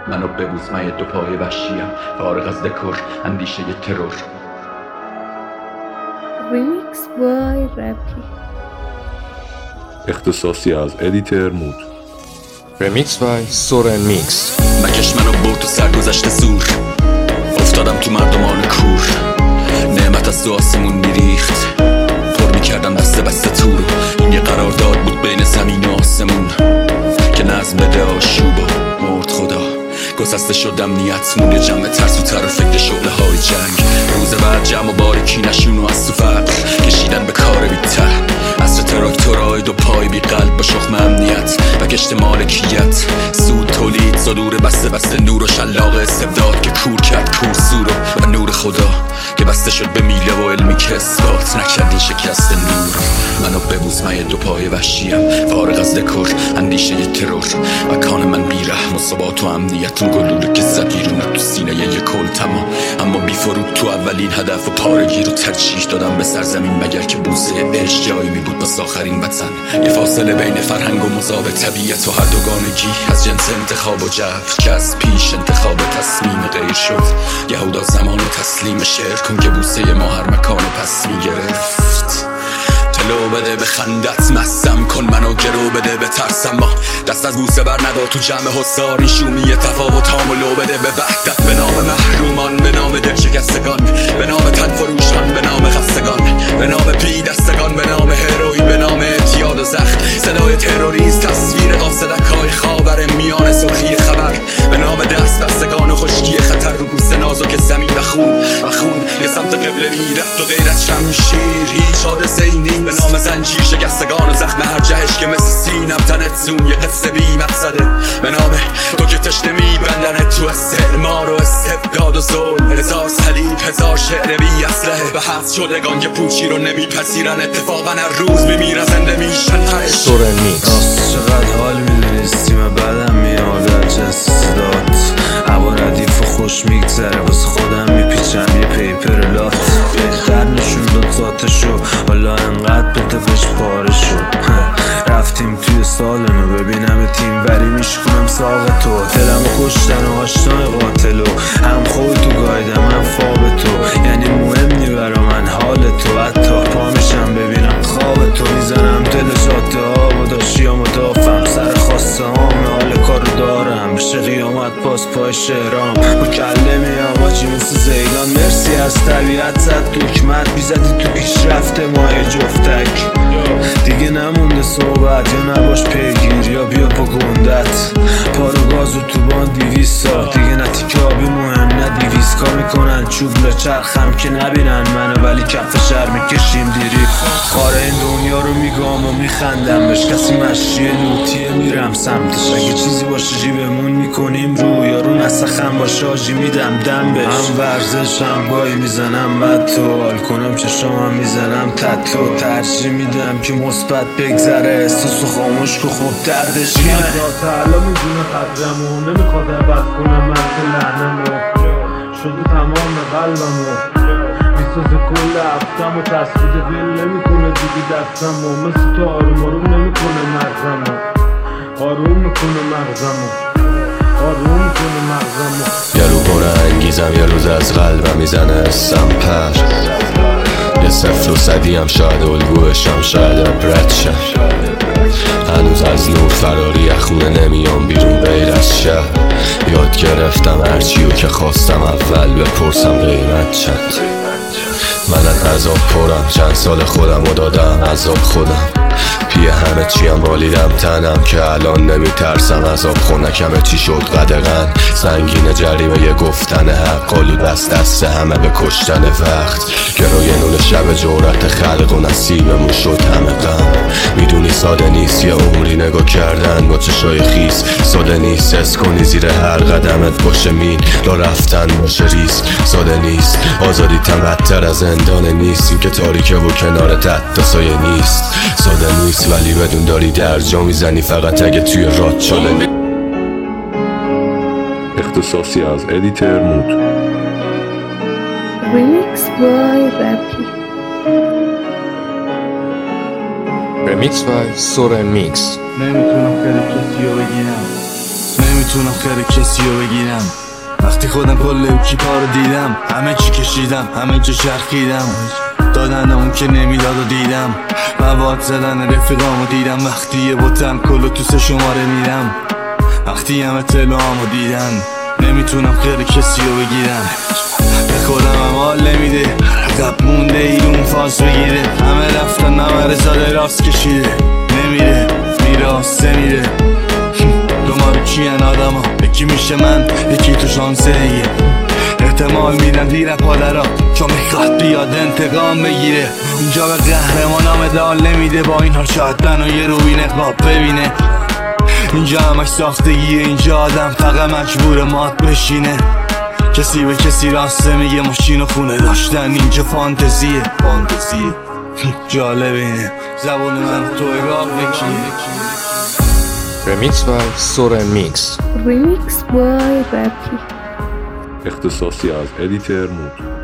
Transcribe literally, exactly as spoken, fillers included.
منو ببوس، من یه دو پای وحشیم، فارغ از دکور اندیشه ی ترور. ریمیکس بای رپی، اختصاصی از ادیتر مود. ریمیکس بای سورن میکس. مکش منو برد تو سرگذشت زور، افتادم تو مردمان کور. نعمت از تو آسمون میریخت، پر میکردم دست بسته تو رو. این یه قرارداد بود بین زمین و آسمون که نظم بده آشوب و مرد خدا. گسسته شدم نیت مونه جمع ترس و تر و فکر شعله های جنگ. روز بعد جمع و باریکی نشون و از تو فقر کشیدن به کار بی ته. عصر تراکتورهای دو پای بی قلب با شخم امنیت و کشت مالکیت. سود تولید صدور بسته بسته نور و شلاق استبداد که کور کرد کور سور و نور خدا که بسته شد به میله و علمی که اثبات نکردین شکست نور. منو ببوس، من یه دو پای وحشیم، فارغ از دکور اندیشه ی ترور. مکان من بیرحم و ثبات و امنیت، اون گلوله که زد بیرون تو سینه ی کل تمام. اما بی فرود تو اولین هدف و پارگی رو ترجیح دادم به سرزمین، مگر که بوسه عشق جایی می بود بس آخرین وطن. یه فاصله بین فرهنگ و مذاب طبیعت و هر دوگانگی از جنس انتخاب و جبر که از پیش انتخاب تصمیم غیر شد. یهودا زمان و تسلیم شعر کن که بوسه ما هر مکان پس می گرفت. تلو بده به خندت مستم کن، منو گرو بده به ترسم. ما دست از بوسه بر ندار تو جمع حسار، این شومی تفاوتام و لو بده به وحدت. به نام محرومان، به نام دل شکستگان، به نام تن فروشان، به نام خستگان، به نام پی دستگان، به نام هروئین، به نام اعتیاد و زخم. صدای تروریست، تصویر قاصدک‌های خاور میان سرخی خبر، به نام دست بستگان و خشکی خطر رو بوسه نازک زمین و خون و خون یه سمت قبله میرفت و غیرت شمشیر هیچ حادثه ای نیست. به نام زنجیر شکستگان و زخم هر جهش که مثل سینم تنت زون یه قصه بی مقصده. به نام تو که تشنه میبندنت تو استعمار و استبداد و ظلم. هزار صلیب، هزار شعر بی اسلحه به حذف شدگان که پوچی رو نمیپذیرن. اتفاقا هر روز میمیرن زنده میشن. سورن میکس. راست چقدر حال میدونستیم بعدم میاد از صدات. هوا ردیف و خوش میگذره واسه خودم میپیچم یه پیپر لات. بهتر نشون داد ذاتشو، حالا انقدر بده بهش پاره شد. رفتیم توی سالنو ببینم تیم وری میشکنم ساق تو. دلمو کشتن و آشنای قاتلو، هم خودتو گایدم هم خواب تو. یعنی مهم نی برا من حال تو، حتی پا میشم ببینم خواب تو. میزنم دل جاده ها و داشتیم و دافم سر خواسته هام، حال کارو دارم بشه قیامت باز پای شهرام. با کله میام آجی مثل زیدان. مرسی از طبیعت زد دکمت، بیزدی تو پیشرفت ماه جفتک. دیگه نمونده صحبت یا نباش پیگیر یا بیا پا گندت. پارو گاز و تو بان دیویس سال دیگه نه تیکه آبی مهم نه دیویز. کار میکنن چوب لچرخم که نبینن منو، ولی کف شهر میکشیم دیری. خاره این دنیا رو میگام و میخندم بهش، کسی مشی نوتیه میرم سمتش. اگه چیزی باشه جیبمون میکنیم رو، یارو نسخم باشه آجی میدم دم بهش. هم ورزش هم بایی میزنم بعد تو حال کنم چشامم میزنم تتو. ترجیح میدم که مثبت بگذره، احساسو خاموش که خوب دردش کمه. تعالی میدونه قدرمو، نمیخواد عوض کنم من که لحنمو. شده تمام قلبمو، میسازه کل هفتم و تصویر دل نمیکنه دیگه دستمو. مثل تو آروم آروم نمیکنه مغزمو، آروم میکنه مغزمو، آروم میکنه مغزمو. یه رو بره انگیزم یه روز از قلبم میزنه سمپر. یه صفر و صدی هم شاید الگوشم، شاید رد شم. هنوز از نور فراری خونه نمیام بیرون غیر از شهر. یاد گرفتم هرچیو که خواستم اول بپرسم قیمت چند. من از عذاب پرم، چند سال خودم رو دادم عذاب خودم. پیه همه چیم بالیدم تنم که الان نمیترسم عذاب خونکمه چی شد قدغن. سنگین جریمه یه گفتن حق، آلود بست دست همه به کشتن وقت. گروی نون شب جورت خلق و نصیبمون شد همه غم. میدونی ساده نیست یه عمری نگاه کردن با چشای خیس. ساده نیست حس کنی زیر هر قدمت باشه مین، لا رفتن باشه ریس. ساده نیست آزادی تم بدتر از زندان نیست، این که تاریکه و کنارت حتی سایه نیست. ساده نیست ولی بدون داری درجا میزنی فقط اگه توی رات چاله. اختصاصی از ادیتر مود. ریمیکس بای رپی، ریمیکس بای سورن میکس. نمیتونم خیلی کسی رو بگیرم، نمیتونم خیر کسی رو بگیرم. وقتی خودم کل کیپا رو دیدم، همه چی کشیدم، همه جا چرخیدم، دادن اون که نمیداد و دیدم، مواد زدن رفیقامو دیدم. وقتی یه بوتم کلو تو سه شماره میرم، وقتی همه تلوامو دیدن، نمیتونم خیر کسی رو بگیرم. به خودم هم حال نمیده، عقب مونده ایرون فاز بگیره. همه رفتن نمره زاده راست کشیده، نمیره میراسته میره. دومارو کیان آدم ها، یکی میشه من یکی تو شانسه ایه. احتمال میدن دیر پادرها چون میخواد بیاد انتقام بگیره. اینجا به قهرمانام مدال نمیده، با این حال شاید منو یه روی نقاب ببینه. اینجا همش ساختگیه، اینجا آدم فقط مجبور مات بشینه. کسی به کسی راسته میگه، ماشین و خونه داشتن اینجا فانتزیه. فانتزیه جالب اینه زبون من تو اگاه بکیه. Remix by Soren Mix. Remix by رپی. اختصاصی از ادیتر مود.